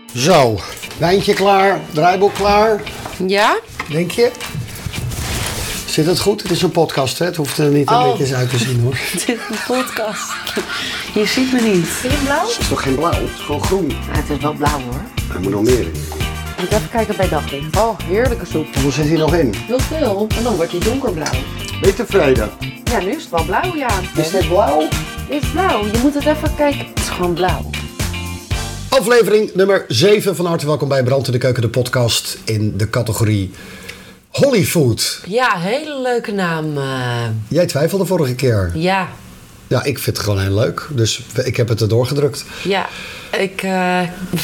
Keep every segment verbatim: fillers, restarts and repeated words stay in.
Zo, wijntje klaar, draaiboek klaar. Ja? Denk je? Zit het goed? Het is een podcast, hè? Het hoeft er niet een Oh. beetje uit te zien, hoor. Het is een podcast. Je ziet me niet. Vind je blauw? Het is toch geen blauw? Het is gewoon groen. Ja, het is wel blauw hoor. Er moet nog meer in. Ik moet even kijken bij daglicht. Oh, heerlijke soep. Hoe zit hij nog in? Heel veel. En dan wordt hij donkerblauw. Ben je tevreden? Ja, nu is het wel blauw, ja. Is dit blauw? Dit is blauw. Je moet het even kijken. Het is gewoon blauw. Aflevering nummer zeven. Van harte welkom bij Brand in de Keuken, de podcast in de categorie Hollyfood. Ja, hele leuke naam. Uh... Jij twijfelde vorige keer. Ja. Ja, ik vind het gewoon heel leuk. Dus ik heb het erdoor gedrukt. Ja, ik... Uh...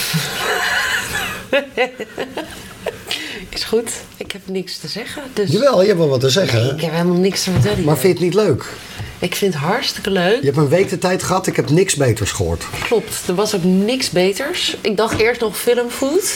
Is goed. Ik heb niks te zeggen. Dus... Jawel, je hebt wel wat te zeggen. Nee, ik heb helemaal niks te vertellen. Maar vind je het niet leuk? Ik vind het hartstikke leuk. Je hebt een week de tijd gehad, ik heb niks beters gehoord. Klopt, er was ook niks beters. Ik dacht eerst nog filmfood.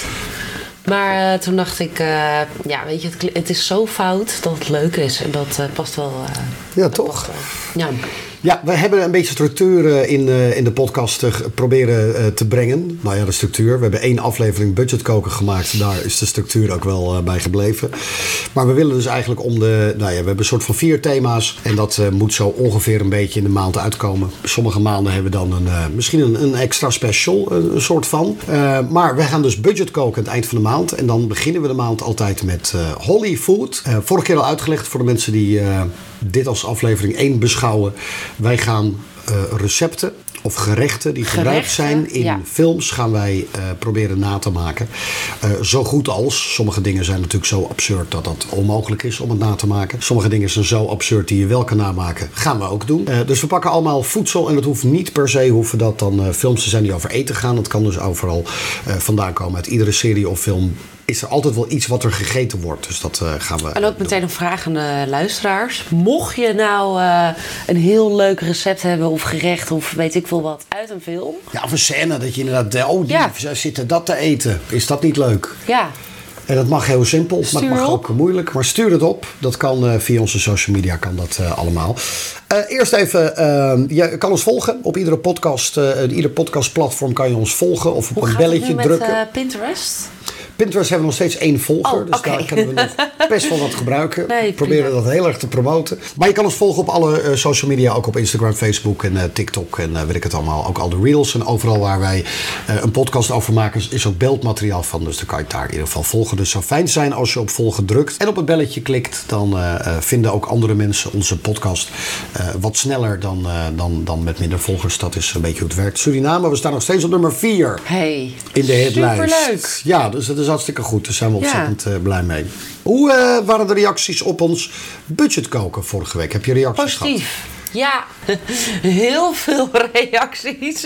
Maar uh, toen dacht ik, uh, ja, weet je, het, het is zo fout dat het leuk is. En dat uh, past wel. Uh, ja, toch? Wel. Ja. Ja, we hebben een beetje structuur in, uh, in de podcast uh, proberen uh, te brengen. Nou ja, de structuur. We hebben één aflevering budgetkoken gemaakt. Daar is de structuur ook wel uh, bij gebleven. Maar we willen dus eigenlijk om de... Nou ja, we hebben een soort van vier thema's. En dat uh, moet zo ongeveer een beetje in de maand uitkomen. Sommige maanden hebben we dan een, uh, misschien een, een extra special, een, een soort van. Uh, maar we gaan dus budgetkoken aan het eind van de maand. En dan beginnen we de maand altijd met uh, Hollyfood. Uh, vorige keer al uitgelegd voor de mensen die uh, dit als aflevering één beschouwen. Wij gaan uh, recepten of gerechten die gerechten, gebruikt zijn in ja. films gaan wij uh, proberen na te maken. Uh, zo goed als. Sommige dingen zijn natuurlijk zo absurd dat het onmogelijk is om het na te maken. Sommige dingen zijn zo absurd die je wel kan namaken. Gaan we ook doen. Uh, dus we pakken allemaal voedsel en dat hoeft niet per se hoeven dat dan uh, films te zijn die over eten gaan. Dat kan dus overal uh, vandaan komen. Uit iedere serie of film is er altijd wel iets wat er gegeten wordt. Dus dat uh, gaan we En ook meteen een vraag aan de luisteraars. Mocht je nou uh, een heel leuk recept hebben of gerecht of weet ik veel wat uit een film. Ja, of een scène dat je inderdaad, oh die ja. zitten dat te eten. Is dat niet leuk? Ja. En dat mag heel simpel, stuur maar het mag op. ook moeilijk. Maar stuur het op. Dat kan uh, via onze social media kan dat uh, allemaal. Uh, eerst even, uh, je kan ons volgen op iedere podcast. Uh, ieder podcastplatform kan je ons volgen of op Hoe een gaat belletje het nu drukken. Met uh, Pinterest? Pinterest hebben we nog steeds één volger. Oh, dus okay. daar kunnen we nog best wel wat gebruiken. Nee, we proberen prima. dat heel erg te promoten. Maar je kan ons volgen op alle uh, social media. Ook op Instagram, Facebook en uh, TikTok. En uh, weet ik het allemaal. Ook al de reels. En overal waar wij uh, een podcast over maken is ook beeldmateriaal van. Dus dan kan je het daar in ieder geval volgen. Dus het zou fijn zijn als je op volgen drukt. En op het belletje klikt. Dan uh, uh, vinden ook andere mensen onze podcast uh, wat sneller dan, uh, dan, dan met minder volgers. Dat is een beetje hoe het werkt. Suriname, we staan nog steeds op nummer vier. Hey, in de hitlijst. superleuk. Ja, dus dat is hartstikke goed. Daar zijn we ontzettend ja. uh, blij mee. Hoe uh, waren de reacties op ons budgetkoken vorige week? Heb je reacties Positief. gehad? Ja, heel veel reacties.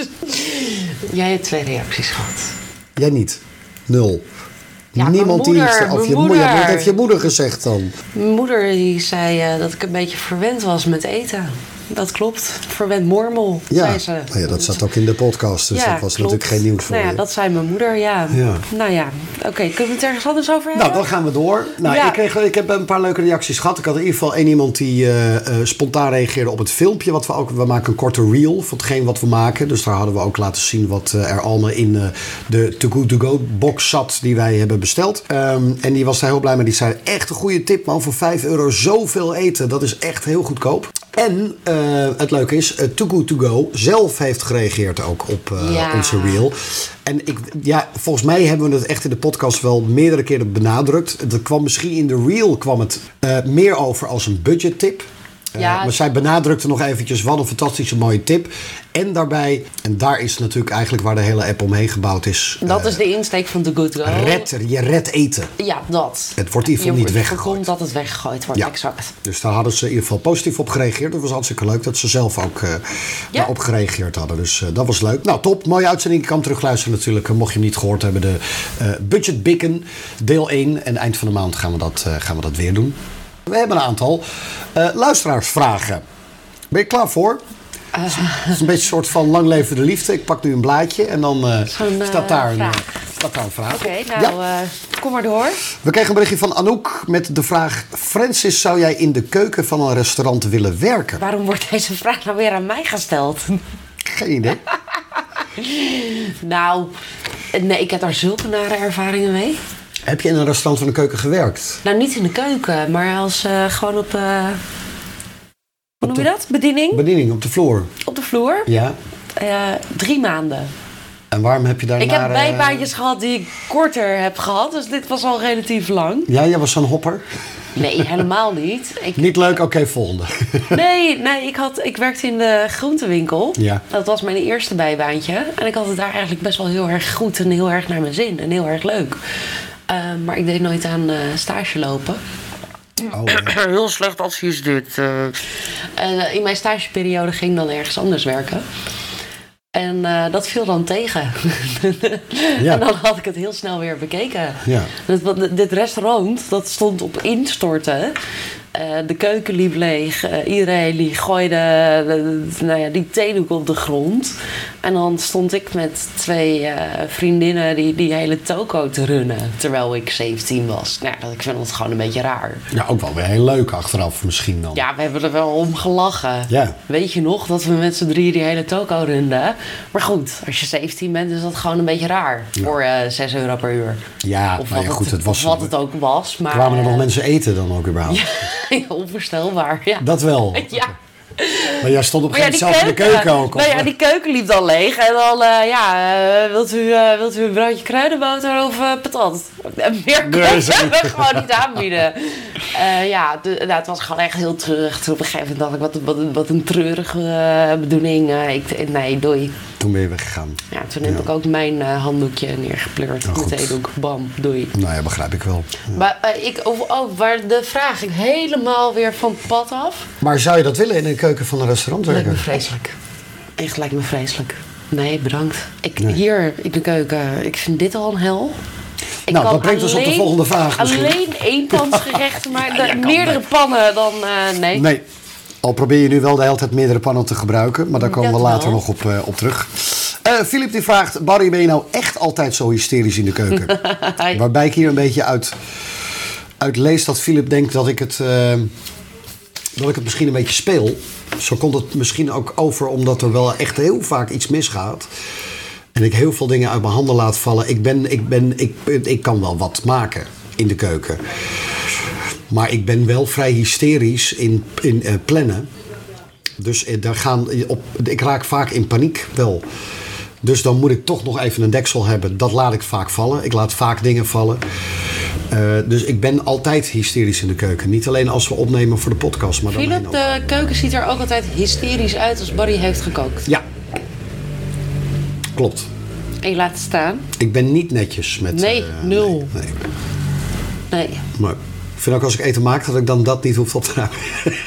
Jij hebt twee reacties gehad. Jij niet? Nul. Ja, Niemand mijn moeder, die iets, of je mijn moeder. moeder. Wat heeft je moeder gezegd dan? Mijn moeder die zei uh, dat ik een beetje verwend was met eten. Dat klopt. Verwend mormel, Ja, zei ze. nou ja, dat zat ook in de podcast. Dus ja, dat was klopt. natuurlijk geen nieuws voor nou ja, je. dat zei mijn moeder, ja. Ja. Nou ja, oké. Okay, kunnen we het ergens anders over hebben? Nou, dan gaan we door. Nou, Ja. ik, kreeg, ik heb een paar leuke reacties gehad. Ik had in ieder geval één iemand die uh, uh, spontaan reageerde op het filmpje. Wat we, ook, we maken een korte reel van hetgeen wat we maken. Dus daar hadden we ook laten zien wat uh, er allemaal in uh, de Too Good To Go box zat die wij hebben besteld. Um, en die was daar heel blij mee. Die zei, echt een goede tip man, voor vijf euro zoveel eten. Dat is echt heel goedkoop. En uh, het leuke is, uh, Too Good To Go zelf heeft gereageerd ook op uh, ja. onze reel. En ik, ja, volgens mij hebben we het echt in de podcast wel meerdere keren benadrukt. Dat kwam misschien in de reel kwam het uh, meer over als een budgettip. Uh, Ja. maar zij benadrukte nog eventjes, wat een fantastische mooie tip. En daarbij, en daar is natuurlijk eigenlijk waar de hele app omheen gebouwd is. Dat uh, is de insteek van The Good Go. Red, je redt eten. Ja, dat. Het wordt in ieder geval niet je weggegooid. voorkomt dat het weggegooid wordt, Ja. exact. Dus daar hadden ze in ieder geval positief op gereageerd. Dat was hartstikke leuk dat ze zelf ook uh, Ja. daarop gereageerd hadden. Dus uh, dat was leuk. Nou, top. Mooie uitzending. Je kan terugluisteren natuurlijk. Uh, mocht je hem niet gehoord hebben. De uh, Budget Bikken deel één. En eind van de maand gaan we dat, uh, gaan we dat weer doen. We hebben een aantal uh, luisteraarsvragen. Ben je klaar voor? Uh, het is een beetje een soort van lang leven de liefde. Ik pak nu een blaadje en dan uh, uh, staat, daar een, vraag. staat daar een vraag. Oké, okay, nou, ja. uh, kom maar door. We kregen een berichtje van Anouk met de vraag... Francis, zou jij in de keuken van een restaurant willen werken? Waarom wordt deze vraag nou weer aan mij gesteld? Geen idee. Nou, Nee, ik heb daar zulke nare ervaringen mee. Heb je in een restaurant van de keuken gewerkt? Nou, niet in de keuken, maar als uh, gewoon op... Uh, hoe noem je dat? Bediening? Bediening, op de vloer. Op de vloer? Ja. Uh, drie maanden. En waarom heb je daar Ik naar, heb bijbaantjes uh... gehad die ik korter heb gehad, dus dit was al relatief lang. Ja, jij was zo'n hopper? Nee, helemaal niet. Ik... Niet leuk? Oké, okay, volgende. Nee, nee ik, had, ik werkte in de groentewinkel. Ja. Dat was mijn eerste bijbaantje. En ik had het daar eigenlijk best wel heel erg goed en heel erg naar mijn zin. En heel erg leuk. Uh, maar ik deed nooit aan uh, stage lopen. Oh, ja. Heel slecht advies dit. Uh. Uh, in mijn stageperiode ging ik dan ergens anders werken. En uh, dat viel dan tegen. Ja. En dan had ik het heel snel weer bekeken. Ja. Dit, dit restaurant, dat stond op instorten. Uh, de keuken liep leeg. Uh, iedereen die gooide de, de, nou ja, die theedoek op de grond. En dan stond ik met twee uh, vriendinnen die die hele toko te runnen. Terwijl ik zeventien was. Nou, ik vind dat gewoon een beetje raar. Ja, ook wel weer heel leuk achteraf misschien dan. Ja, we hebben er wel om gelachen. Ja. Weet je nog dat we met z'n drieën die hele toko runden? Maar goed, als je zeventien bent is dat gewoon een beetje raar. Ja. Voor uh, zes euro per uur. Ja, of nou wat, ja, goed, het, het was, wat het ook was. Maar, kwamen er nog uh, mensen eten dan ook überhaupt? Ja, onvoorstelbaar. Ja. Dat wel? Ja. Maar jij stond op een gegeven moment ja, zelf in de keuken ook. Nou ja, die keuken liep dan leeg. En dan, uh, ja, uh, wilt, u, uh, wilt u een broodje kruidenboter of uh, patat? Meer kon nee, we gewoon niet aanbieden. Uh, ja, de, nou, het was gewoon echt heel treurig. Toen op een gegeven moment dacht ik, wat, wat, wat een treurige uh, bedoeling. Uh, ik, nee, doei. Toen ben je weggegaan. Ja, toen heb ja. ik ook mijn uh, handdoekje neergepleurd. Nou, met theedoek. Bam, doei. Nou ja, begrijp ik wel. Ja. Maar uh, ik, oh, oh, waar de vraag ging helemaal weer van het pad af. Maar zou je dat willen in een keuken van een restaurant werken? Lijkt me vreselijk. Echt lijkt me vreselijk. Nee, bedankt. Ik, nee. Hier in de keuken, ik vind dit al een hel. Ik nou, dat brengt ons op de volgende vraag misschien. Alleen eenpansgerechten, maar de, ja, meerdere dat. pannen dan uh, nee. Nee. Al probeer je nu wel de hele tijd meerdere pannen te gebruiken. Maar daar komen dat we later wel. nog op, uh, op terug. Filip uh, die vraagt, Barry, ben je nou echt altijd zo hysterisch in de keuken? Waarbij ik hier een beetje uit, uit lees dat Filip denkt dat ik het... Uh, dat ik het misschien een beetje speel. Zo komt het misschien ook over omdat er wel echt heel vaak iets misgaat. En ik heel veel dingen uit mijn handen laat vallen. Ik, ben, ik, ben, ik, ik kan wel wat maken in de keuken. Maar ik ben wel vrij hysterisch in, in uh, plannen. Dus uh, daar gaan op, ik raak vaak in paniek wel. Dus dan moet ik toch nog even een deksel hebben. Dat laat ik vaak vallen. Ik laat vaak dingen vallen. Uh, dus ik ben altijd hysterisch in de keuken. Niet alleen als we opnemen voor de podcast. Maar Filip, de keuken ziet er ook altijd hysterisch uit als Barry heeft gekookt. Ja. Klopt. En je laat het staan? Ik ben niet netjes met... Nee, uh, nul. Nee, nee. nee. Maar ik vind ook als ik eten maak dat ik dan dat niet hoef op te ruimen.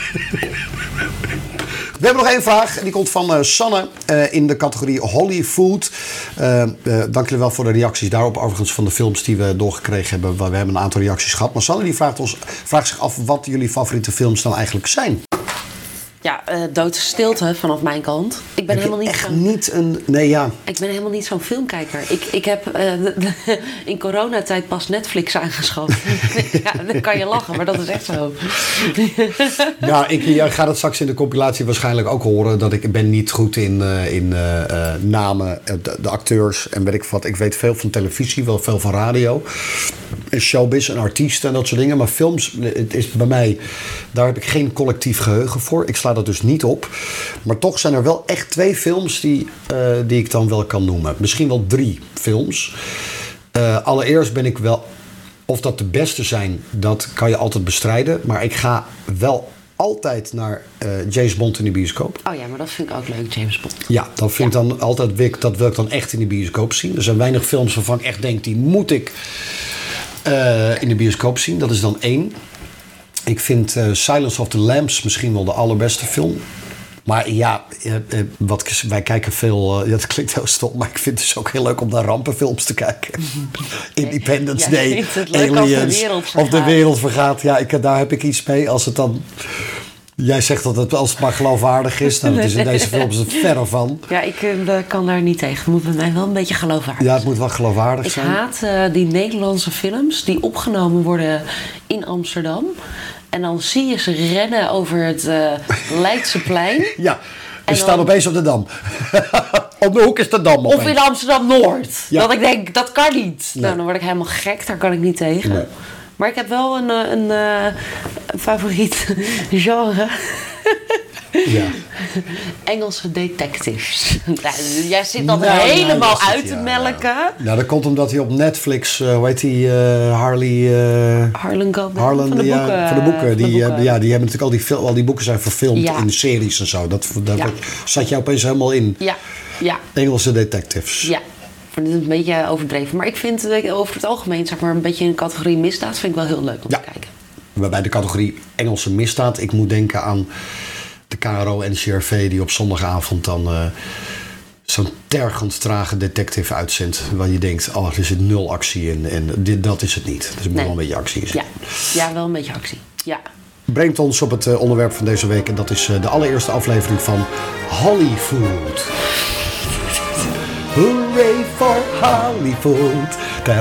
We hebben nog één vraag. Die komt van uh, Sanne uh, in de categorie Holly Food. Uh, uh, dank jullie wel voor de reacties daarop. Overigens van de films die we doorgekregen hebben. We hebben een aantal reacties gehad. Maar Sanne die vraagt, ons, vraagt zich af wat jullie favoriete films dan eigenlijk zijn. Ja, uh, Dode stilte vanaf mijn kant. Ik ben heb helemaal niet echt zo... niet een... Nee, ja. Ik ben helemaal niet zo'n filmkijker. Ik, ik heb uh, de, de, in coronatijd pas Netflix aangeschaft. Ja, dan kan je lachen, maar dat is echt zo. Ja, ik ja, ga dat straks in de compilatie waarschijnlijk ook horen. Dat ik ben niet goed in, uh, in uh, uh, namen, uh, de, de acteurs en weet ik wat. Ik weet veel van televisie, wel veel van radio. En showbiz en artiesten en dat soort dingen. Maar films, het is bij mij... Daar heb ik geen collectief geheugen voor. Ik sla dat dus niet op. Maar toch zijn er wel echt twee films die, uh, die ik dan wel kan noemen. Misschien wel drie films. Uh, allereerst ben ik wel... Of dat de beste zijn, dat kan je altijd bestrijden. Maar ik ga wel altijd naar uh, James Bond in de bioscoop. Oh ja, maar dat vind ik ook leuk, James Bond. Ja, dat vind ja. ik dan altijd... Dat wil ik dan echt in de bioscoop zien. Er zijn weinig films waarvan ik echt denk... Die moet ik uh, in de bioscoop zien. Dat is dan één. Ik vind uh, Silence of the Lambs misschien wel de allerbeste film. Maar ja, uh, uh, wat, wij kijken veel... Uh, dat klinkt heel stom, maar ik vind het dus ook heel leuk om naar rampenfilms te kijken. Independence ja, Day, Aliens, de of de wereld vergaat. Ja, ik, daar heb ik iets mee als het dan... Jij zegt dat het als het maar geloofwaardig is. Nou, dat is in deze films het verre van. Ja, ik uh, kan daar niet tegen. Het moet bij mij wel een beetje geloofwaardig zijn. Ja, het moet wel geloofwaardig ik zijn. Ik haat uh, die Nederlandse films die opgenomen worden in Amsterdam. En dan zie je ze rennen over het uh, Leidseplein. Ja, en staan dan... opeens op de Dam. Om de hoek is de Dam. Of in Amsterdam-Noord. Ja. Dat ik denk, dat kan niet. Nee. Nou, dan word ik helemaal gek. Daar kan ik niet tegen. Nee. Maar ik heb wel een, een, een, uh, een favoriet genre. Ja. Engelse detectives. Nou, jij zit dat Nou, helemaal nou, zit, uit te ja, melken. Ja. Nou, dat komt omdat hij op Netflix, uh, hoe heet die, uh, Harley... Uh, Harlan Coben. Harlan, van de ja, boeken. van de boeken. Van de die, boeken. Uh, ja, die hebben natuurlijk al die, fil- al die boeken zijn verfilmd Ja. in series en zo. Dat, dat Ja. zat je opeens helemaal in. Ja, ja, Engelse detectives. ja. Ik vind het een beetje overdreven. Maar ik vind uh, over het algemeen, zeg maar, een beetje in de categorie misdaad vind ik wel heel leuk om Ja. te kijken. Waarbij de categorie Engelse misdaad. Ik moet denken aan de K R O en C R V die op zondagavond dan uh, zo'n tergend trage detective uitzendt. Waar je denkt, oh, er zit nul actie in. En dit, dat is het niet. Dus er moet Nee. wel een beetje actie in Ja. zitten. ja, wel een beetje actie. Ja. Brengt ons op het uh, onderwerp van deze week. En dat is uh, de allereerste aflevering van Hollyfood. Hooray for Hollyfood.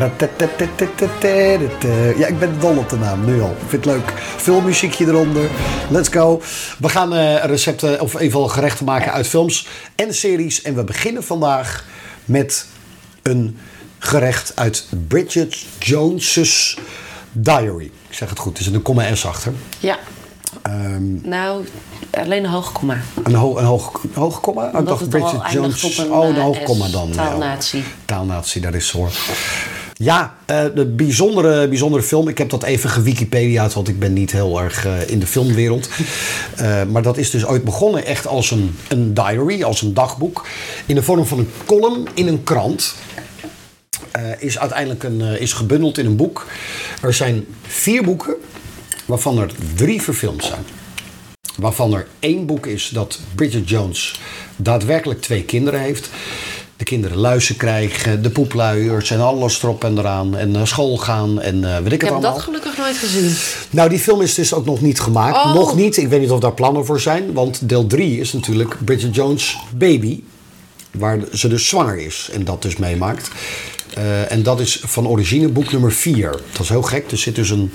Ja, ik ben dol op de naam, nu al. Ik vind het leuk. Veel muziekje eronder. Let's go. We gaan uh, recepten, of even gerechten maken uit films en series. En we beginnen vandaag met een gerecht uit Bridget Jones's Diary. Ik zeg het goed, er zit een komma S achter. Ja. Um, Nou, alleen een hoge komma. Een, ho- een hoog, hoog komma? Omdat ik dacht het Bridget al eindigt Jones. op een, oh, een uh, hoog S, komma dan. taalnatie. Ja. Taalnatie, daar is ze hoor. Ja, uh, de bijzondere, bijzondere film. Ik heb dat even gewikipedia'd, want ik ben niet heel erg uh, in de filmwereld. Uh, maar dat is dus ooit begonnen echt als een, een diary, als een dagboek. In de vorm van een column in een krant. Uh, is uiteindelijk een, uh, is gebundeld in een boek. Er zijn vier boeken, waarvan er drie verfilmd zijn. Waarvan er één boek is dat Bridget Jones daadwerkelijk twee kinderen heeft. De kinderen luizen krijgen, de poepluiers en alles erop en eraan. En naar school gaan en uh, weet ik, Ik het heb allemaal. dat gelukkig nooit gezien. Nou, die film is dus ook nog niet gemaakt. Oh. Nog niet. Ik weet niet of daar plannen voor zijn. Want deel drie is natuurlijk Bridget Jones' baby. Waar ze dus zwanger is en dat dus meemaakt. Uh, en dat is van origine boek nummer vier. Dat is heel gek. Er zit dus een...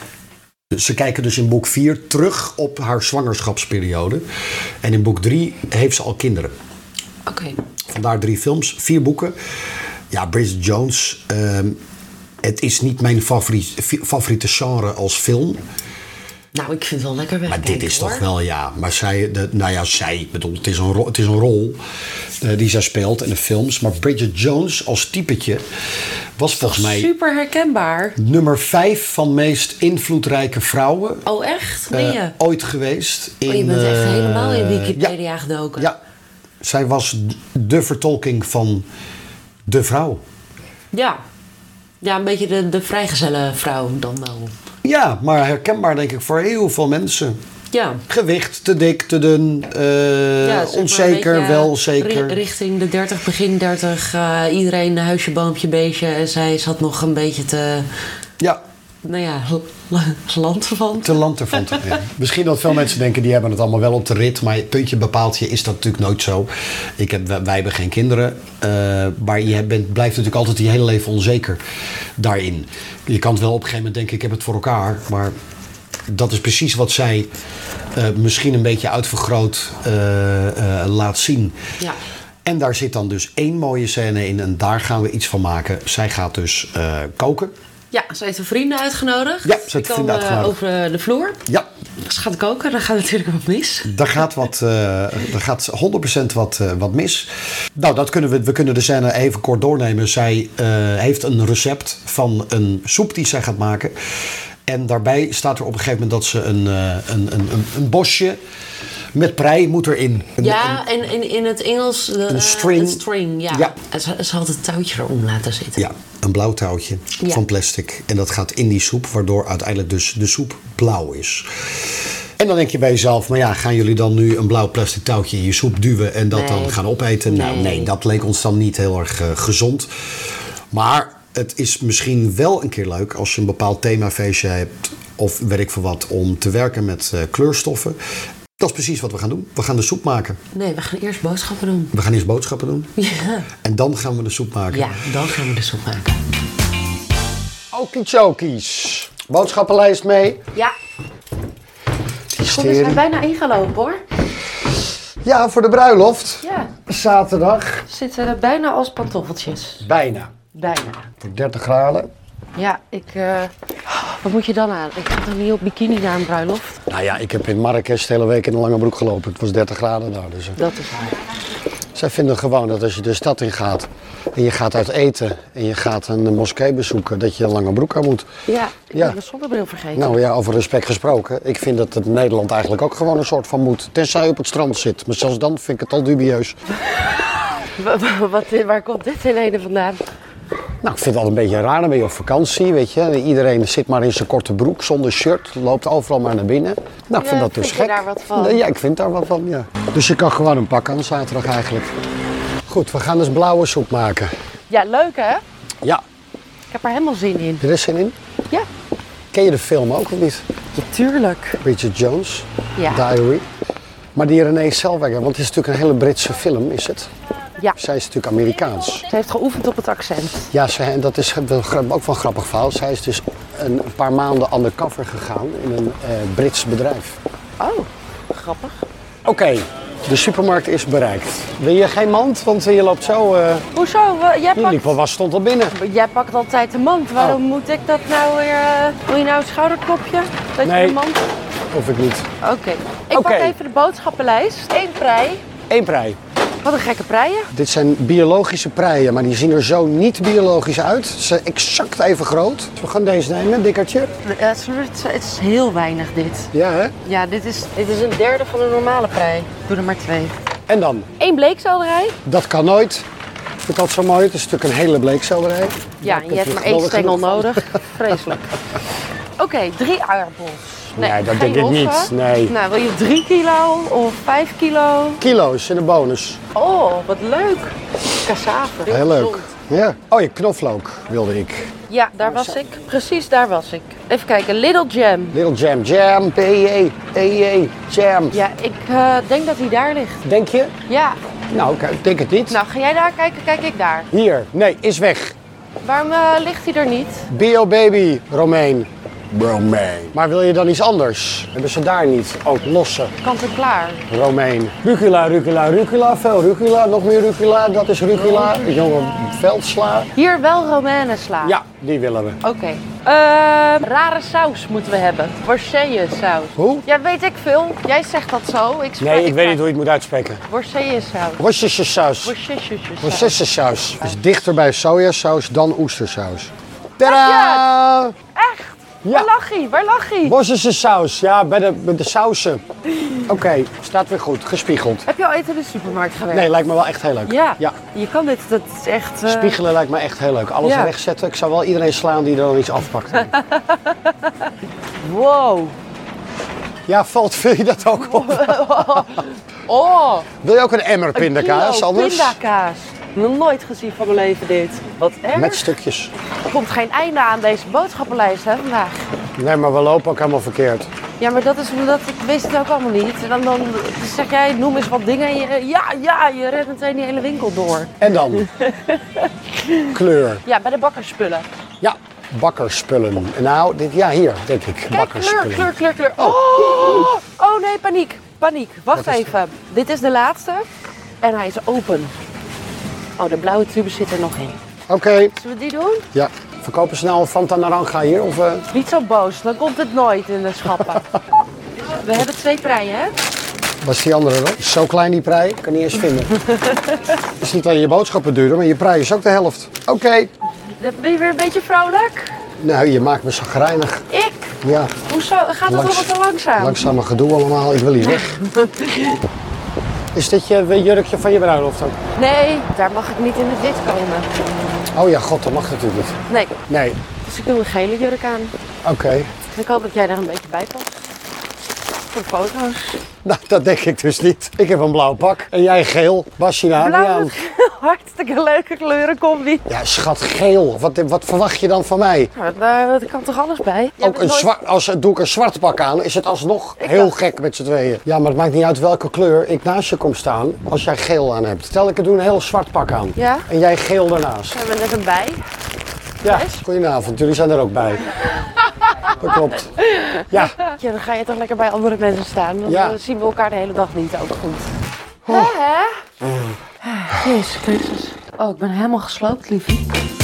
Ze kijken dus in boek vier terug op haar zwangerschapsperiode. En in boek drie heeft ze al kinderen. Oké. Okay. Vandaar drie films, vier boeken. Ja, Bridget Jones. Um, het is niet mijn favoriete, favoriete genre als film. Nou, ik vind het wel lekker weg. Maar dit is hoor. toch wel, ja. Maar zij, de, nou ja, zij, bedoel, het is een rol, het is een rol uh, die zij speelt in de films. Maar Bridget Jones als typetje was volgens mij super herkenbaar. nummer vijf van meest invloedrijke vrouwen. Oh, echt? Ben je? Uh, ooit geweest. In, oh, je bent echt uh, helemaal in Wikipedia ja, gedoken. Ja, zij was de vertolking van de vrouw. Ja. Ja, een beetje de, de vrijgezelle vrouw dan wel. Ja, maar herkenbaar denk ik voor heel veel mensen. Ja. Gewicht, te dik, te dun, uh, ja, onzeker, wel zeker. Ri- richting de dertig, begin dertig. Uh, iedereen huisje, boompje, beestje. En zij zat nog een beetje te... Ja. Nou ja, landverwant. Te landverwant, ja. Misschien dat veel mensen denken, die hebben het allemaal wel op de rit. Maar puntje bepaalt je, is dat natuurlijk nooit zo. Ik heb, wij hebben geen kinderen. Uh, maar je bent, blijft natuurlijk altijd je hele leven onzeker daarin. Je kan het wel op een gegeven moment denken, ik heb het voor elkaar. Maar dat is precies wat zij uh, misschien een beetje uitvergroot uh, uh, laat zien. Ja. En daar zit dan dus één mooie scène in. En daar gaan we iets van maken. Zij gaat dus uh, koken. Ja, ze heeft haar vrienden uitgenodigd. Ja, ze heeft Die vrienden komen, uitgenodigd. Uh, over de vloer. Ja. Ze gaat koken, dan gaat natuurlijk wat mis. Daar gaat, wat, uh, daar gaat honderd procent wat, uh, wat mis. Nou, dat kunnen we, we kunnen de scène even kort doornemen. Zij uh, heeft een recept van een soep die zij gaat maken. En daarbij staat er op een gegeven moment dat ze een, uh, een, een, een, een bosje met prei moet erin. Een, ja, en in, in het Engels... De, een string. Een string, ja. ja. En ze, ze had het touwtje erom laten zitten. Ja, een blauw touwtje ja. van plastic. En dat gaat in die soep, waardoor uiteindelijk dus de soep blauw is. En dan denk je bij jezelf, maar ja, gaan jullie dan nu een blauw plastic touwtje in je soep duwen en dat nee. dan gaan opeten? Nee. Nou nee, dat leek ons dan niet heel erg uh, gezond. Maar het is misschien wel een keer leuk als je een bepaald themafeestje hebt of weet ik veel wat, om te werken met uh, kleurstoffen. Dat is precies wat we gaan doen. We gaan de soep maken. Nee, we gaan eerst boodschappen doen. We gaan eerst boodschappen doen. Ja. En dan gaan we de soep maken. Ja, dan gaan we de soep maken. Okichokies. Boodschappenlijst mee. Ja. Kom, we zijn bijna ingelopen hoor. Ja, voor de bruiloft. Ja. Zaterdag. Zitten bijna als pantoffeltjes. Bijna. Bijna. Voor dertig graden. Ja, ik... Uh... Wat moet je dan aan? Ik ga toch niet op bikini naar een bruiloft? Nou ja, ik heb in Marrakesh de hele week in een lange broek gelopen. Het was dertig graden daar. Dus. Dat is waar. Zij vinden gewoon dat als je de stad in gaat en je gaat uit eten en je gaat een moskee bezoeken, dat je een lange broek aan moet. Ja, ik Ja. ben mijn zonnebril vergeten. Nou ja, over respect gesproken. Ik vind dat het in Nederland eigenlijk ook gewoon een soort van moet. Tenzij je op het strand zit. Maar zelfs dan vind ik het al dubieus. Wat, wat, waar komt dit in ene vandaan? Nou, ik vind het altijd een beetje raar. Dan ben je op vakantie, weet je. Iedereen zit maar in zijn korte broek, zonder shirt. Loopt overal maar naar binnen. Nou, ik vind Ja, dat dus vind je gek. daar wat van? Ja, ik vind daar wat van, ja. Dus je kan gewoon een pak aan zaterdag eigenlijk. Goed, we gaan dus blauwe soep maken. Ja, leuk hè? Ja, Ik heb er helemaal zin in. er is zin in. Ja. Ken je de film ook of niet? Ja, tuurlijk. Bridget Jones, Ja. Diary. Maar die Renée Zellweger, want het is natuurlijk een hele Britse film, is het? Ja. Zij is natuurlijk Amerikaans. Ze heeft geoefend op het accent. Ja, zij, en dat is wel gra- ook wel een grappig verhaal. Zij is dus een paar maanden undercover gegaan in een eh, Brits bedrijf. Oh, grappig. Oké, de supermarkt is bereikt. Wil je geen mand? Want je loopt zo... eh Hoezo? Wa- Jij je pakt, liep al was, stond al binnen. jij pakt altijd de mand. Waarom Oh. moet ik dat nou weer... eh, Wil je nou een schouderklopje? Dat je Nee. de mand... Of ik niet. Oké. Ik Oké. pak even de boodschappenlijst. Eén prei. Eén prei. Wat een gekke preien. Dit zijn biologische preien, maar die zien er zo niet biologisch uit. Ze zijn exact even groot. We gaan deze nemen, dikkertje. Ja, het, is, het is heel weinig dit. Ja, hè? Ja, dit is, dit is een derde van een normale prei. Doe er maar twee. En dan? Eén bleekselderij. Dat kan nooit. Vind ik altijd zo mooi. Het is natuurlijk een hele bleekselderij. Ja, en je hebt maar één stengel nodig. Vreselijk. Oké, drie aardappels. Nee, dat geen denk ik losse. niet. Nee. Nou, wil je drie kilo of vijf kilo? Kilo's in de bonus. Oh, wat leuk. Cassave. Heel leuk. Ja. Oh, je knoflook wilde ik. Ja, daar was ik. Precies, daar was ik. Even kijken, Little Jam. Little jam, jam, P E, E E, jam. Ja, ik eh, denk dat hij daar ligt. Denk je? Ja. Nou, ik denk het niet. Nou, ga jij daar kijken, kijk ik daar. Hier, nee, is weg. Waarom eh, ligt hij er niet? Bio baby, romein. Romein. Maar wil je dan iets anders? Hebben ze daar niet? Ook losse Kant en klaar. romein. Rucola, rucola, rucola. Veel rucola, nog meer rucola. Dat is rucola. Jonge veldsla. Hier wel romanesla. Ja, die willen we. Oké. Eh, rare saus moeten we hebben. Worcestershire saus. Hoe? Ja, weet ik veel. Jij zegt dat zo. Ik Nee, ik weet niet hoe je het moet uitspreken. Worcestershire saus. Worcestershire saus. Worcestershire saus. Worcestershire saus. Is dichter bij sojasaus dan oestersaus. Tadaa! Echt? Ja. Waar lag hij? Waar lag hij? Worcestershire saus, ja, bij de, bij de sausen. Oké, staat weer goed, gespiegeld. Heb je al eten in de supermarkt gewerkt? Nee, lijkt me wel echt heel leuk. Ja. ja. Je kan dit, dat is echt... eh, Spiegelen lijkt me echt heel leuk. Alles Ja. wegzetten. Ik zou wel iedereen slaan die er dan iets afpakt. Wow. Ja, valt, vind je dat ook op? Oh, Wil je ook een emmer pindakaas kilo anders? pindakaas. Nog nooit gezien van mijn leven dit. Wat erg. Met stukjes. Er komt geen einde aan deze boodschappenlijst hè, vandaag. Nee, maar we lopen ook helemaal verkeerd. Ja, maar dat is omdat ik wist het ook allemaal niet. En dan, dan zeg jij, noem eens wat dingen en je, ja, ja, je rent meteen die hele winkel door. En dan? Kleur. Ja, bij de bakkersspullen. Ja, bakkerspullen. Nou, dit, ja, hier, denk ik. Kijk, kleur, bakkerspullen. kleur, kleur, kleur. Oh, oh nee, paniek, paniek. Wacht Wat is even. Dit is de laatste en hij is open. Oh, de blauwe tube zit er nog in. Oké, Zullen we die doen? ja. Verkopen snel een Fanta Naranja hier? Of, uh... Niet zo boos, dan komt het nooit in de schappen. We hebben twee preien, hè? Was die andere dan? Is zo klein die prei, kan niet eens vinden. Het is niet alleen je boodschappen duurder, maar je prei is ook de helft. Oké. Ben je weer een beetje vrolijk? Nou, je maakt me chagrijnig. Ik? Ja, Hoezo? Gaat het Langs- allemaal te langzaam? langzame gedoe allemaal. Ik wil hier weg. Is dit je jurkje van je bruiloft ook? Nee, daar mag ik niet in het wit komen. Oh ja, god, dat mag natuurlijk niet. Nee, Nee, dus ik doe een gele jurk aan. oké. Ik hoop dat jij daar een beetje bij past. Voor foto's. Nou, dat denk ik dus niet. Ik heb een blauw pak en jij geel. Basje nou niet Blauw aan. met geel, hartstikke leuke kleurencombi. Ja, schat, geel. Wat, wat verwacht je dan van mij? Nou, daar kan toch alles bij? Jij Ook bent een nooit- zwart, als doe ik een zwart pak aan, is het alsnog Ik heel dacht- gek met z'n tweeën. Ja, maar het maakt niet uit welke kleur ik naast je kom staan als jij geel aan hebt. Stel, ik doe een heel zwart pak aan. Ja? En jij geel daarnaast. We hebben net een bij. Ja, goedenavond. Jullie zijn er ook bij. Dat klopt. Ja, Ja, dan ga je toch lekker bij andere mensen staan. Dan Ja. eh, zien we elkaar de hele dag niet. Ook goed. Oh. Hè? Jezus Christus. Oh, ik ben helemaal gesloopt, liefie.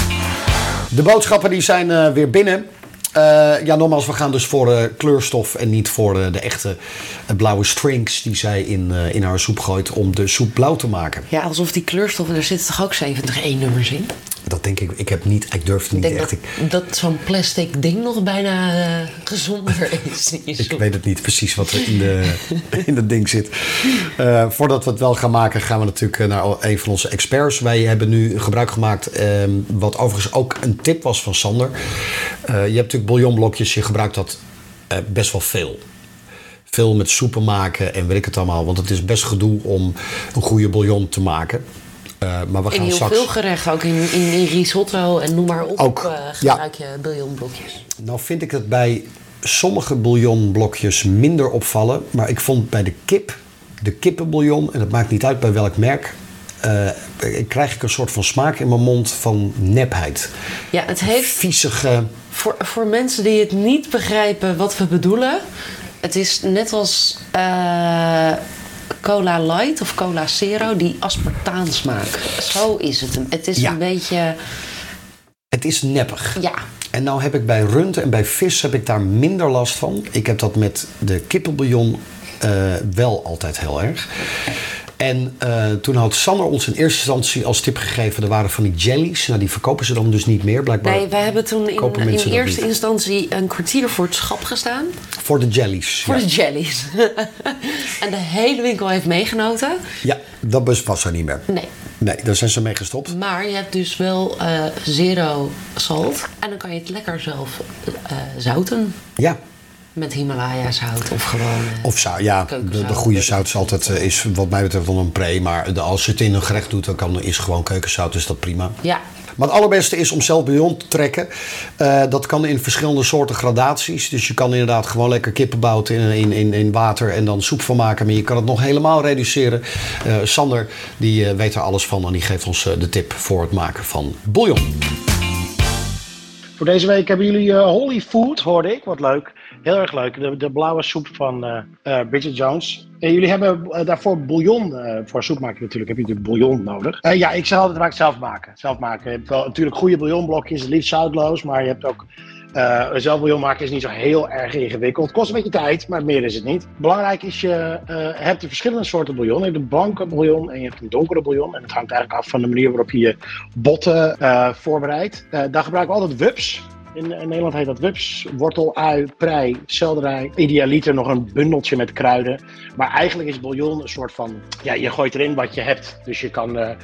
De boodschappen die zijn uh, weer binnen. Uh, ja, nogmaals, we gaan dus voor uh, kleurstof en niet voor uh, de echte uh, blauwe strings die zij in, uh, in haar soep gooit om de soep blauw te maken. Ja, alsof die kleurstoffen, er zitten toch ook zeventig één nummers in? Dat denk ik, ik heb niet, ik durf het niet ik denk echt. Dat, dat zo'n plastic ding nog bijna uh, gezonder is. Ik weet het niet precies wat er in, de, in het ding zit. Uh, voordat we het wel gaan maken, gaan we natuurlijk naar een van onze experts. Wij hebben nu gebruik gemaakt, uh, wat overigens ook een tip was van Sander. Uh, je hebt natuurlijk bouillonblokjes, je gebruikt dat uh, best wel veel. Veel met soepen maken en weet ik het allemaal. Want het is best gedoe om een goede bouillon te maken. Uh, maar we gaan in heel straks... veel gerechten, ook in, in, in risotto en noem maar op, ook, uh, gebruik ja. je bouillonblokjes. Nou vind ik het bij sommige bouillonblokjes minder opvallen. Maar ik vond bij de kip, de kippenbouillon, en het maakt niet uit bij welk merk, uh, krijg ik een soort van smaak in mijn mond van nepheid. Ja, het heeft... Viezige... Voor, voor mensen die het niet begrijpen wat we bedoelen, het is net als... Uh, Cola Light of Cola Zero, die aspartaansmaak. Zo is het. Het is ja. een beetje... Het is neppig. Ja. En nou heb ik bij rund en bij vis heb ik daar minder last van. Ik heb dat met de kippenbouillon uh, wel altijd heel erg. En uh, toen had Sander ons in eerste instantie als tip gegeven, er waren van die jellies. Nou, die verkopen ze dan dus niet meer, blijkbaar. Nee, wij hebben toen in, in eerste instantie een kwartier voor het schap gestaan. Voor de jellies. Voor ja. de jellies. En de hele winkel heeft meegenoten. Ja, dat was er niet meer. Nee. Nee, daar zijn ze mee gestopt. Maar je hebt dus wel uh, zero salt. En dan kan je het lekker zelf uh, zouten. Ja. Met Himalaya zout of gewoon... Uh, of zout, ja. De, de goede zout is altijd, uh, is wat mij betreft dan een pre. Maar de, als je het in een gerecht doet, dan kan, is gewoon keukenzout, dus dat prima. Ja. Maar het allerbeste is om zelf bouillon te trekken. Uh, dat kan in verschillende soorten gradaties. Dus je kan inderdaad gewoon lekker kippen bouten in, in, in, in water en dan soep van maken. Maar je kan het nog helemaal reduceren. Uh, Sander, die uh, weet er alles van en die geeft ons uh, de tip voor het maken van bouillon. Voor deze week hebben jullie uh, Holy Food, hoorde ik. Wat leuk. Heel erg leuk. De, de blauwe soep van uh, uh, Bridget Jones. En jullie hebben uh, daarvoor bouillon. Uh, voor soep maken natuurlijk heb je natuurlijk bouillon nodig. Uh, ja, ik zeg altijd vaak zelf maken. Zelf maken. Je hebt wel natuurlijk goede bouillonblokjes, het liefst zoutloos. Maar je hebt ook... Uh, zelf bouillon maken is niet zo heel erg ingewikkeld. Het kost een beetje tijd, maar meer is het niet. Belangrijk is, je uh, hebt de verschillende soorten bouillon. Je hebt een blanke bouillon en je hebt een donkere bouillon. En het hangt eigenlijk af van de manier waarop je je botten uh, voorbereidt. Uh, daar gebruiken we altijd wups. In, in Nederland heet dat wups, wortel, ui, prei, selderij. Idealiter nog een bundeltje met kruiden. Maar eigenlijk is bouillon een soort van... Ja, je gooit erin wat je hebt. Dus je kan uh,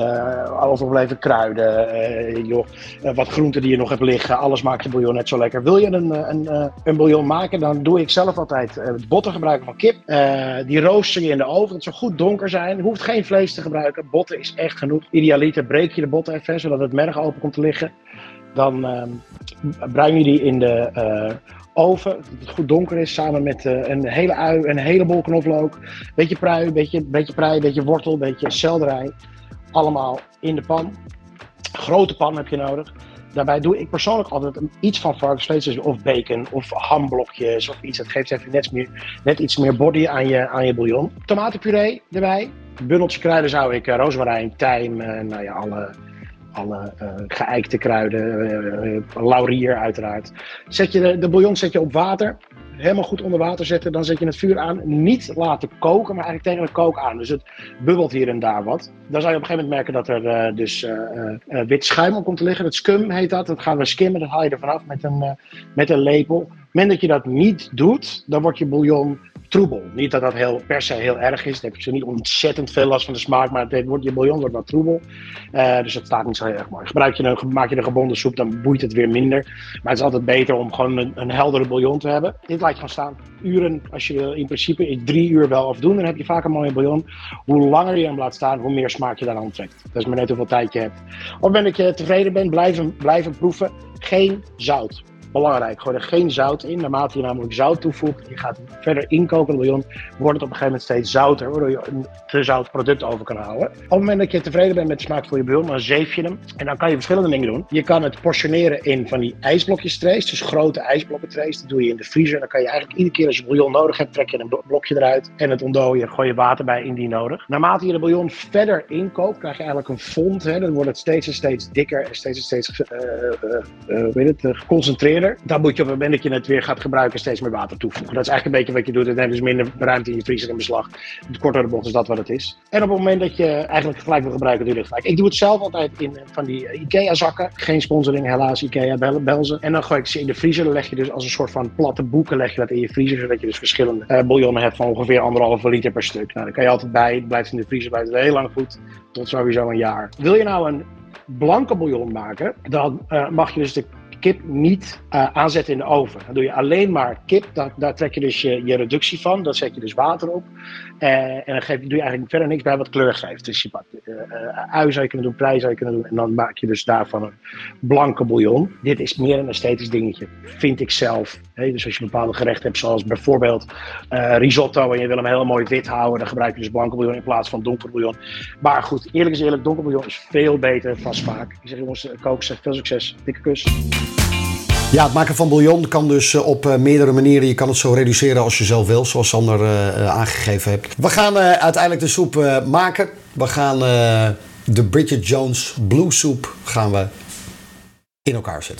uh, overbleven kruiden, uh, joh, uh, wat groenten die je nog hebt liggen. Alles maakt je bouillon net zo lekker. Wil je een, een, uh, een bouillon maken, dan doe ik zelf altijd uh, botten gebruiken van kip. Uh, die rooster je in de oven. Het zal goed donker zijn. Je hoeft geen vlees te gebruiken. Botten is echt genoeg. Idealiter breek je de botten even, zodat het merg open komt te liggen. Dan uh, bruin je die in de uh, oven, dat het goed donker is, samen met uh, een hele ui, een heleboel knoflook, beetje prui, beetje, beetje prei, beetje wortel, beetje selderij. Allemaal in de pan. Grote pan heb je nodig. Daarbij doe ik persoonlijk altijd iets van varkensvlees, dus of bacon of hamblokjes of iets. Dat geeft even net, meer, net iets meer body aan je, aan je bouillon. Tomatenpuree erbij. Bundeltje kruiden zou ik uh, rozemarijn, tijm, uh, nou ja, alle... Alle uh, geëikte kruiden, uh, uh, laurier uiteraard. Zet je de, de bouillon zet je op water. Helemaal goed onder water zetten. Dan zet je het vuur aan. Niet laten koken, maar eigenlijk tegen de kook aan. Dus het bubbelt hier en daar wat. Dan zal je op een gegeven moment merken dat er uh, dus uh, uh, wit schuim op komt te liggen. Het scum heet dat. Dat gaan we skimmen. Dat haal je er vanaf met een, uh, met een lepel. Op het moment dat je dat niet doet, dan wordt je bouillon troebel. Niet dat dat heel, per se heel erg is. Dan heb je zo niet ontzettend veel last van de smaak, maar het wordt, je bouillon wordt wat troebel. Uh, dus dat staat niet zo heel erg mooi. Gebruik je een, maak je een gebonden soep, dan boeit het weer minder. Maar het is altijd beter om gewoon een, een heldere bouillon te hebben. Dit laat je gaan staan. Uren, als je wil, in principe is drie uur wel afdoen. Dan heb je vaak een mooie bouillon. Hoe langer je hem laat staan, hoe meer smaak je daaraan trekt. Dat is maar net hoeveel tijd je hebt. Op het moment dat je tevreden bent, blijven, blijven proeven. Geen zout. belangrijk. Gooi er geen zout in. Naarmate je namelijk zout toevoegt, je gaat verder inkoken in de bouillon, wordt het op een gegeven moment steeds zouter, waardoor je een te zout product over kan houden. Op het moment dat je tevreden bent met de smaak van je bouillon, dan zeef je hem. En dan kan je verschillende dingen doen. Je kan het portioneren in van die ijsblokjes trays, dus grote ijsblokken trays. Dat doe je in de vriezer. Dan kan je eigenlijk iedere keer als je bouillon nodig hebt, trek je een blokje eruit en het ontdooien, gooi je water bij indien nodig. Naarmate je de bouillon verder inkookt, krijg je eigenlijk een fond. Hè. Dan wordt het steeds en steeds dikker en steeds en steeds uh, uh, uh, weet het, uh, geconcentreerder. Dan moet je op het moment dat je het weer gaat gebruiken steeds meer water toevoegen. Dat is eigenlijk een beetje wat je doet. Het neemt dus minder ruimte in je vriezer in beslag. De kortere bocht is dat wat het is. En op het moment dat je eigenlijk gelijk wil gebruiken, doe je het gelijk. Ik doe het zelf altijd in van die IKEA zakken. Geen sponsoring helaas, IKEA, bel, bel ze. En dan gooi ik ze in de vriezer. Dan leg je dus als een soort van platte boeken leg je dat in je vriezer. Zodat je dus verschillende uh, bouillonnen hebt van ongeveer anderhalve liter per stuk. Nou, daar kan je altijd bij. Het blijft in de vriezer, blijft het heel lang goed. Tot sowieso een jaar. Wil je nou een blanke bouillon maken, dan uh, mag je dus de kip niet uh, aanzetten in de oven. Dan doe je alleen maar kip, daar, daar trek je dus je, je reductie van, dan zet je dus water op. Uh, en dan geef, doe je eigenlijk verder niks bij wat kleur geeft. Dus je pakt uh, uh, ui zou je kunnen doen, prei zou je kunnen doen en dan maak je dus daarvan een blanke bouillon. Dit is meer een esthetisch dingetje, vind ik zelf. Hey, dus als je een bepaalde gerecht hebt, zoals bijvoorbeeld uh, risotto en je wil hem heel mooi wit houden, dan gebruik je dus blanke bouillon in plaats van donker bouillon. Maar goed, eerlijk is eerlijk, donker bouillon is veel beter van smaak. Ik zeg jongens, kook, veel succes, dikke kus. Ja, het maken van bouillon kan dus op uh, meerdere manieren. Je kan het zo reduceren als je zelf wil, zoals Sander uh, aangegeven hebt. We gaan uh, uiteindelijk de soep uh, maken. We gaan uh, de Bridget Jones Blue Soep gaan we in elkaar zetten.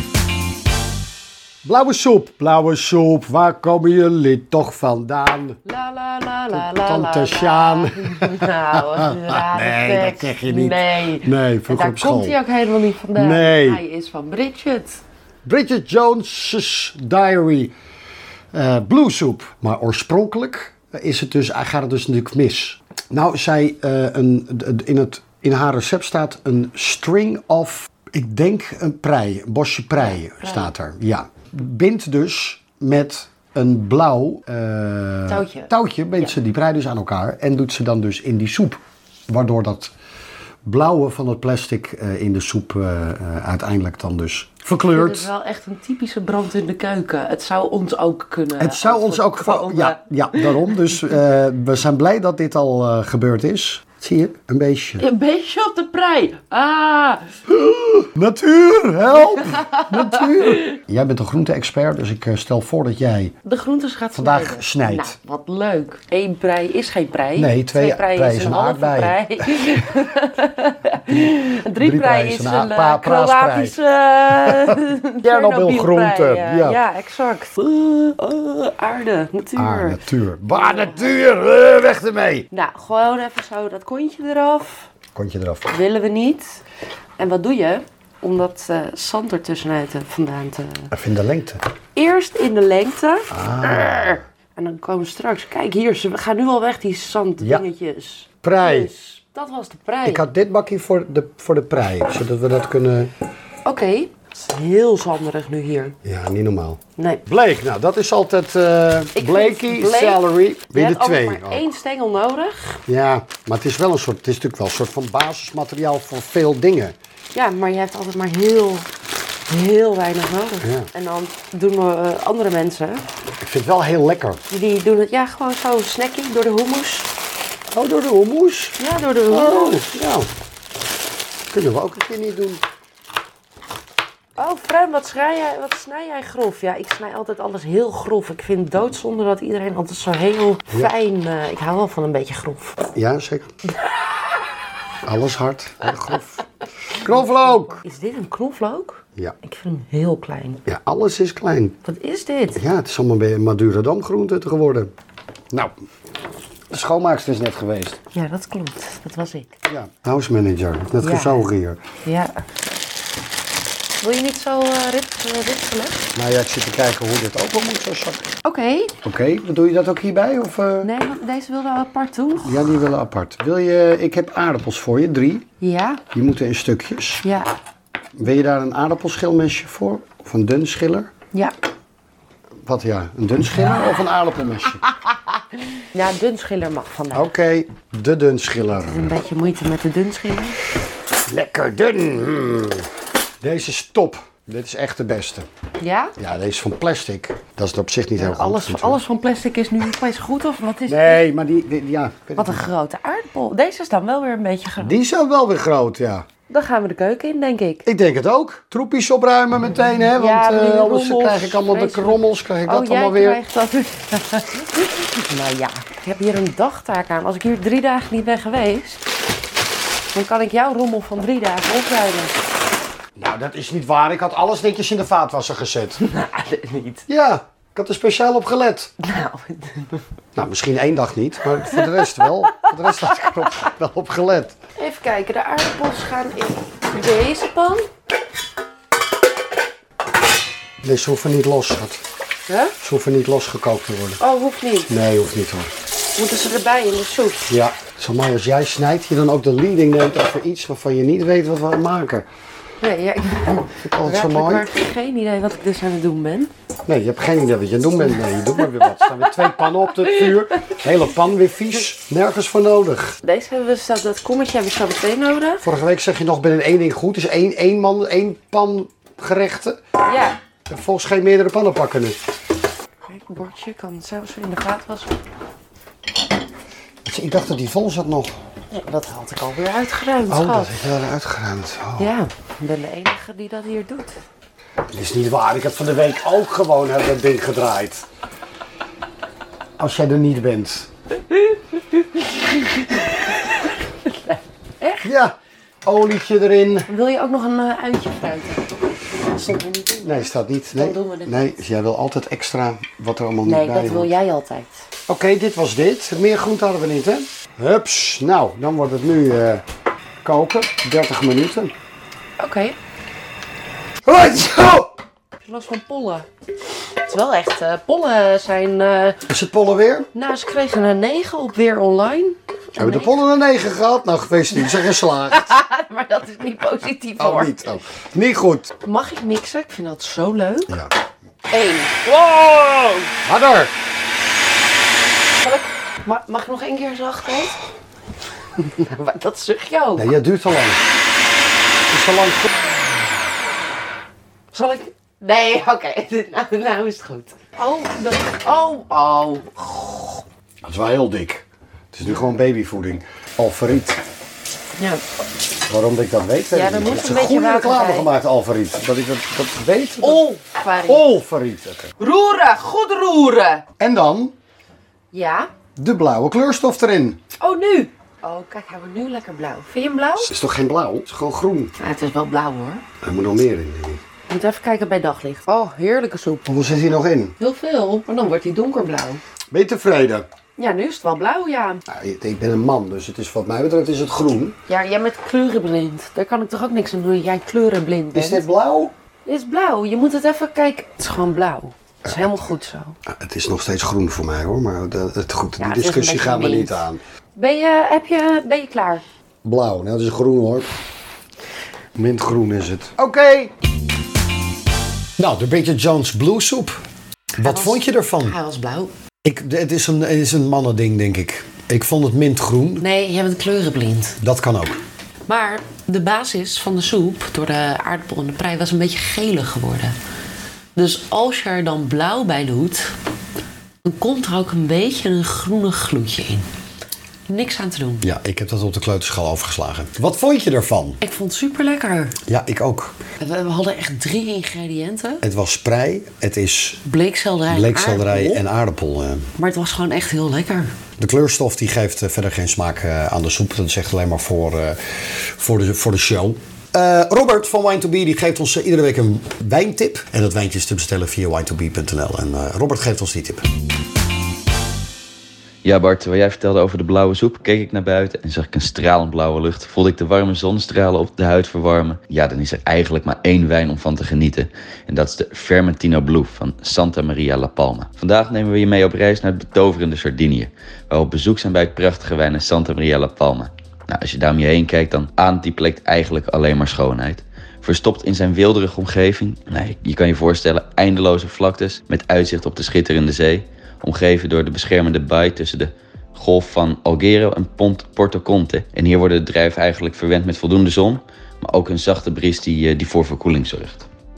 Blauwe soep, blauwe soep, waar komen jullie toch vandaan? La la la la la Tante la, Sjaan. Nou, wat een rare Nee, dat tekst. zeg je niet. Nee, Nee, vroeger daar op school. komt hij ook helemaal niet vandaan. Nee. Hij is van Bridget. Bridget Jones' Diary uh, Blue Soep. Maar oorspronkelijk is het dus, gaat het dus natuurlijk mis. Nou, zij, uh, een, in, het, in haar recept staat een string of, ik denk een prei, een bosje prei, Ja, prei. staat er. Ja. Bindt dus met een blauw uh, touwtje, touwtje bindt ja. ze die prei dus aan elkaar en doet ze dan dus in die soep. Waardoor dat blauwe van het plastic uh, in de soep uh, uh, uiteindelijk dan dus verkleurt. Het is wel echt een typische brand in de keuken. Het zou ons ook kunnen. Het zou ons ook komen. Ja, ja, daarom. Dus uh, we zijn blij dat dit al uh, gebeurd is. Zie je? Een beestje. Een beetje op de prei. Ah. Natuur, help! Natuur. Jij bent een groente-expert, dus ik uh, stel voor dat jij De groentes gaat vandaag snijden. snijdt. Nou, wat leuk. Eén prei is geen prei. Nee, twee prei prei is is een een halve aardbei. prei. Drie prei is een uh, pa- Kroatische uh, Chernobylgroente, Chernobyl-prei, uh, ja. Ja, exact. Uh, uh, aarde, natuur. Ah, natuur. Bah, natuur! Uh, weg ermee! Nou, gewoon even zo dat kontje eraf. Kontje eraf. Willen we niet. En wat doe je? Om dat uh, zand er tussenuit te, vandaan te... Even in de lengte. Eerst in de lengte. Ah. En dan komen we straks... Kijk hier, ze gaan nu al weg die zanddingetjes. Ja. Prei. Dus, dat was de prei. Ik had dit bakje voor de, voor de prei, zodat we dat kunnen... Oké, okay. Het is heel zanderig nu hier. Ja, niet normaal. Nee. Bleek, nou dat is altijd uh, bleekie, bleek, celery. Weer de je hebt twee. altijd maar ook. één stengel nodig. Ja, maar het is wel een soort, het is natuurlijk wel een soort van basismateriaal voor veel dingen. Ja, maar je hebt altijd maar heel, heel weinig nodig. Ja. En dan doen we uh, andere mensen, Ik vind het wel heel lekker. die doen het ja gewoon zo snackie door de hummus. Oh, door de hummus? Ja, door de Oh, hummus. ja. Kunnen we ook een keer niet doen. Oh, Fran, wat, snij jij, wat snij jij grof? Ja, ik snij altijd alles heel grof. Ik vind het doodzonde dat iedereen altijd zo heel Ja. fijn... Uh, ik hou wel van een beetje grof. Ja, zeker. Alles hard, heel grof. Knoflook! Is dit een knoflook? Ja. Ik vind hem heel klein. Ja, alles is klein. Wat is dit? Ja, het is allemaal bij Madurodam groente geworden. Nou, de schoonmaakster is net geweest. Ja, dat klopt. Dat was ik. Ja, house manager. Net Ja. gezogen hier. Ja. Wil je niet zo uh, rip, uh, ritselen? Nou ja, ik zit te kijken hoe dit ook wel moet zo zakken. Oké. Oké, doe je dat ook hierbij? Of, uh... Nee, want deze wilde apart doen. Ja, die willen apart. Wil je, ik heb aardappels voor je, drie. Ja. Die moeten in stukjes. Ja. Wil je daar een aardappelschilmesje voor? Of een dun schiller? Ja. Wat ja, een dun schiller of een aardappelmesje? Ja, dun schiller mag vandaag. Oké, okay, de dun schiller. Een beetje moeite met de dun schiller. Lekker dun. Mm. Deze is top. Dit is echt de beste. Ja? Ja, deze is van plastic. Dat is op zich niet heel goed. Alles, alles van plastic is nu opeens goed of wat is Nee, maar die, die ja. Wat een grote aardappel. Deze is dan wel weer een beetje groot. Die is wel weer groot, ja. Dan gaan we de keuken in, denk ik. Ik denk het ook. Troepjes opruimen meteen, hè. Want Ja, uh, die anders rommels, krijg ik allemaal de vreselijk. krommels. Krijg ik Oh, dat jij allemaal weer. krijgt dat. Nou ja, ik heb hier een dagtaak aan. Als ik hier drie dagen niet ben geweest, dan kan ik jouw rommel van drie dagen opruimen. Nou, dat is niet waar. Ik had alles netjes in de vaatwasser gezet. Nou, niet. Ja, ik had er speciaal op gelet. Nou, Nou, misschien één dag niet, maar voor de rest wel. Voor de rest had ik er op, wel op gelet. even kijken. De aardappels gaan in deze pan. Nee, ze hoeven niet los, schat. Huh? Ze hoeven niet losgekookt te worden. Oh, hoeft niet. Nee, hoeft niet hoor. Moeten ze erbij in de soep? Ja, zo mooi als jij snijdt, je dan ook de leading neemt over iets waarvan je niet weet wat we maken. Nee, ja, ik Vind ik altijd zo heb mooi. maar geen idee wat ik dus aan het doen ben. Nee, je hebt geen idee wat je aan het doen bent. Nee, je doet maar weer wat. Er staan weer twee pannen op het vuur. De hele pan weer vies. Nergens voor nodig. Deze hebben we, zo- dat kommetje hebben we zo meteen nodig. Vorige week zeg je nog binnen één ding goed. Dus één, één man, één pan gerechten. Ja. En volgens geen meerdere pannen pakken nu. Kijk, een bordje kan zelfs in de vaatwasser. Dus ik dacht dat die vol zat nog. Ja, dat had ik alweer uitgeruimd, Oh, schat. dat heb je eruit geruimd. Oh. Ja, ik ben de enige die dat hier doet. Dat is niet waar. Ik heb van de week ook gewoon heb dat ding gedraaid. Als jij er niet bent. Echt? Ja. Olietje erin. Wil je ook nog een uh, uitje fruiten? Dat stond er niet in. Nee, staat niet. Nee, Dan doen we dit nee, dus jij wil altijd extra wat er allemaal niet Nee, bij dat hoort. wil jij altijd. Oké, dit was dit. Meer groente hadden we niet, hè? Hups. Nou, dan wordt het nu uh, koken. dertig minuten. Oké. Okay. Hoi, zo! Heb je last van pollen? Het is wel echt, uh, pollen zijn... Uh, Is het pollen weer? nou, ze kregen een negen op Weer Online. Hebben we de pollen een negen gehad? Nou, geweest niet. Ze zijn geslaagd. Maar dat is niet positief Oh, hoor. niet. Oh. Niet goed. Mag ik mixen? Ik vind dat zo leuk. Ja. Eén. Wow! Harder. Zal ik, mag, mag ik nog één keer zachtheid? Nou, maar dat zucht je ook. Nee, dat duurt te lang. Het is te lang goed. Zal ik... Nee, oké. Okay. Nou, nou is het goed. Oh, dat... Oh, oh. Dat is wel heel dik. Het is nu gewoon babyvoeding. Alfariet. Ja. Waarom dat ik dat weet, weet Ja, ik er niet. moet Het is een een beetje goede water reclame bij. gemaakt, Alfariet. Dat ik dat, dat weet. Dat... Oh, Farid. Alfariet. Okay. Roeren, goed roeren. En dan Ja. de blauwe kleurstof erin. Oh, nu. Oh, kijk, hij wordt nu lekker blauw. Vind je hem blauw? Het is toch geen blauw? Het is gewoon groen. Ja, het is wel blauw hoor. Er moet nog meer in, denk ik. Je moet even kijken bij daglicht. Oh, heerlijke soep. Hoeveel zit hier nog in? Heel veel, maar dan wordt hij donkerblauw. Ben je tevreden? Ja, nu is het wel blauw, ja. Nou, ik ben een man, dus het is, wat mij betreft is het groen. Ja, jij bent kleurenblind. Daar kan ik toch ook niks aan doen, jij kleurenblind bent. Is dit blauw? Dit is blauw. Je moet het even kijken. Het is gewoon blauw. Het is helemaal goed zo. Ah, het is nog steeds groen voor mij hoor, maar dat, het, goed, die Ja, het is een discussie beetje gaan we mint. niet aan. Ben je, heb je, ben je klaar? Blauw, nou dat is groen hoor. Mintgroen is het. Oké. Okay. Nou, de Bridget Jones Blue Soep. Wat was- vond je ervan? Hij was blauw. Ik, het, is een, het is een mannending, denk ik. Ik vond het mintgroen. Nee, jij bent kleurenblind. Dat kan ook. Maar de basis van de soep, door de aardappel en de prei, was een beetje gelig geworden. Dus als je er dan blauw bij doet, dan komt er ook een beetje een groenig gloedje in. Niks aan te doen. Ja, ik heb dat op de kleuterschaal overgeslagen. Wat vond je ervan? Ik vond het super lekker. Ja, ik ook. We, we hadden echt drie ingrediënten. Het was sprei, het is Bleekselderij, bleekselderij aardappel. en aardappel. eh. Maar het was gewoon echt heel lekker. De kleurstof die geeft eh, verder geen smaak eh, aan de soep. Dat is echt alleen maar voor, eh, voor, de, voor de show. Eh, Robert van Wine to Be die geeft ons eh, iedere week een wijntip. En dat wijntje is te bestellen via wine to be punt n l. En eh, Robert geeft ons die tip. Ja Bart, terwijl jij vertelde over de blauwe soep, keek ik naar buiten en zag ik een stralend blauwe lucht. Voelde ik de warme zonnestralen op de huid verwarmen. Ja, dan is er eigenlijk maar één wijn om van te genieten. En dat is de Vermentino Blu van Santa Maria La Palma. Vandaag nemen we je mee op reis naar het betoverende Sardinië, waar we op bezoek zijn bij het prachtige wijn Santa Maria La Palma. Nou, als je daar om je heen kijkt, dan ademt die plek eigenlijk alleen maar schoonheid. Verstopt in zijn weelderige omgeving, nou, je kan je voorstellen eindeloze vlaktes met uitzicht op de schitterende zee. Omgeven door de beschermende baai tussen de golf van Alghero en Ponte Porto Conte. En hier worden de druiven eigenlijk verwend met voldoende zon, maar ook een zachte bries die, die voor verkoeling zorgt.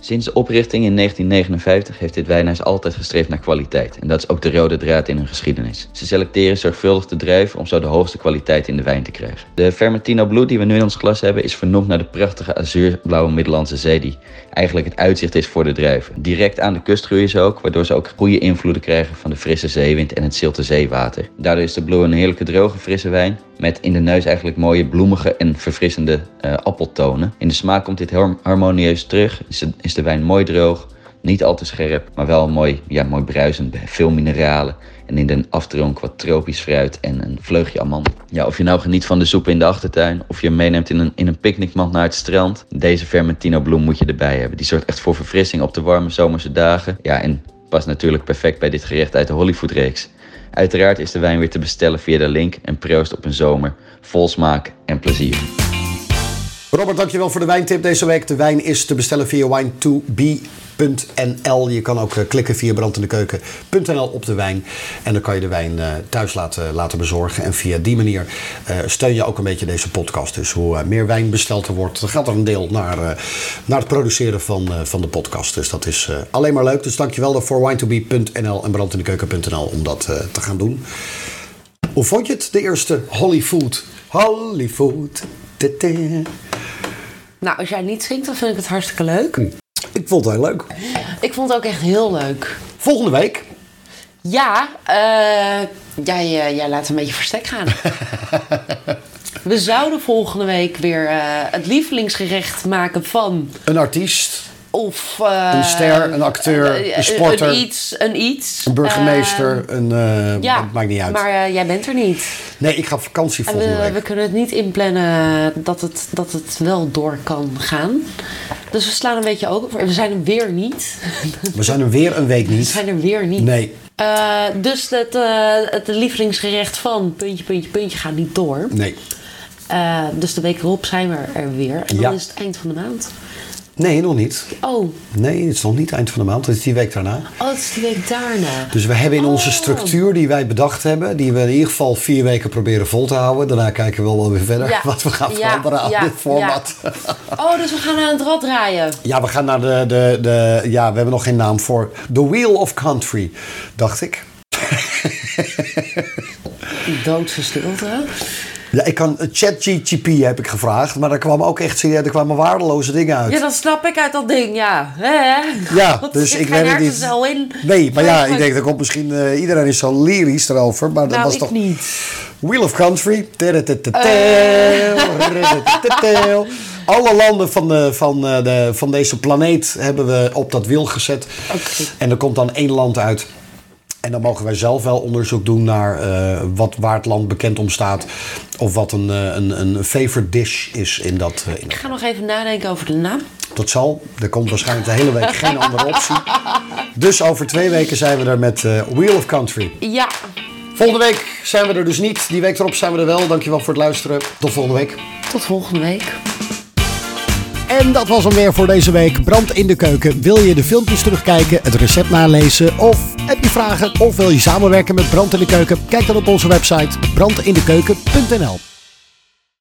Sinds de oprichting in negentien negenenvijftig heeft dit wijnhuis altijd gestreefd naar kwaliteit. En dat is ook de rode draad in hun geschiedenis. Ze selecteren zorgvuldig de druiven om zo de hoogste kwaliteit in de wijn te krijgen. De Vermentino Blu die we nu in ons glas hebben is vernoemd naar de prachtige azuurblauwe Middellandse Zee die eigenlijk het uitzicht is voor de druiven. Direct aan de kust groeien ze ook, waardoor ze ook goede invloeden krijgen van de frisse zeewind en het zilte zeewater. Daardoor is de Blu een heerlijke droge frisse wijn met in de neus eigenlijk mooie bloemige en verfrissende uh, appeltonen. In de smaak komt dit harmonieus terug. Is de, is de wijn mooi droog, niet al te scherp, maar wel mooi, ja, mooi bruisend, veel mineralen. En in de afdronk wat tropisch fruit en een vleugje amandel. Ja, of je nou geniet van de soep in de achtertuin of je hem meeneemt in een, in een picknickmand naar het strand. Deze Vermentino Blu moet je erbij hebben. Die zorgt echt voor verfrissing op de warme zomerse dagen. Ja, en past natuurlijk perfect bij dit gerecht uit de Hollyfood-reeks. Uiteraard is de wijn weer te bestellen via de link en proost op een zomer vol smaak en plezier. Robert, dankjewel voor de wijntip deze week. De wijn is te bestellen via wine to be punt n l. Je kan ook klikken via brandindekeuken punt n l op de wijn. En dan kan je de wijn thuis laten, laten bezorgen. En via die manier uh, steun je ook een beetje deze podcast. Dus hoe uh, meer wijn besteld er wordt, dan gaat er een deel naar, uh, naar het produceren van, uh, van de podcast. Dus dat is uh, alleen maar leuk. Dus dankjewel daarvoor. wine to be punt n l en brandindekeuken punt n l om dat uh, te gaan doen. Hoe vond je het, de eerste Hollyfood? Hollyfood. Nou, als jij niet zingt, dan vind ik het hartstikke leuk. Ik vond het heel leuk. Ik vond het ook echt heel leuk. Volgende week? Ja, uh, jij, uh, jij laat een beetje verstek gaan. We zouden volgende week weer uh, het lievelingsgerecht maken van... Een artiest. Of... Uh, een ster, een acteur, uh, een sporter. Een iets, een iets. Een burgemeester, uh, een... Uh, ja, het maakt niet uit. Maar uh, jij bent er niet. Nee, ik ga op vakantie volgende we, week. We kunnen het niet inplannen dat het, dat het wel door kan gaan. Dus we slaan een beetje open. We zijn er weer niet. We zijn er weer een week niet. We zijn er weer niet. Nee. Uh, dus het, uh, het lievelingsgerecht van puntje, puntje, puntje gaat niet door. Nee. Uh, dus de week erop zijn we er weer. En dan ja. is het eind van de maand. Nee, nog niet. Oh. Nee, het is nog niet eind van de maand. Het is die week daarna. Oh, het is die week daarna. Dus we hebben in onze oh. structuur die wij bedacht hebben... die we in ieder geval vier weken proberen vol te houden. Daarna kijken we wel weer verder ja. wat we gaan ja. veranderen aan ja. dit format. Ja. Oh, dus we gaan naar het rad draaien. Ja, we gaan naar de, de, de... Ja, we hebben nog geen naam voor. The Wheel of Country, dacht ik. Doodse stilte. Ja, ik kan ChatGPT heb ik gevraagd, maar daar kwamen ook echt serieus, er kwamen waardeloze dingen uit. Ja, dat snap ik uit dat ding, ja. He? Ja, Wat, dus ik weet het niet. In. Nee, maar ja, ik denk dat komt misschien uh, iedereen is zo lyrisch erover, maar dat nou, was ik toch niet. Wheel of Country. Uh. Alle landen van, de, van, de, van deze planeet hebben we op dat wiel gezet. Okay. En er komt dan één land uit. En dan mogen wij zelf wel onderzoek doen naar uh, wat, waar het land bekend om staat. Of wat een, een, een favorite dish is in dat... Uh, in ik ga nog even nadenken over de naam. Dat zal. Er komt waarschijnlijk de hele week geen andere optie. Dus over twee weken zijn we er met uh, Wheel of Country. Ja. Volgende week zijn we er dus niet. Die week erop zijn we er wel. Dankjewel voor het luisteren. Tot volgende week. Tot volgende week. En dat was hem weer voor deze week. Brand in de keuken. Wil je de filmpjes terugkijken, het recept nalezen of heb je vragen of wil je samenwerken met Brand in de Keuken? Kijk dan op onze website brand in de keuken punt n l.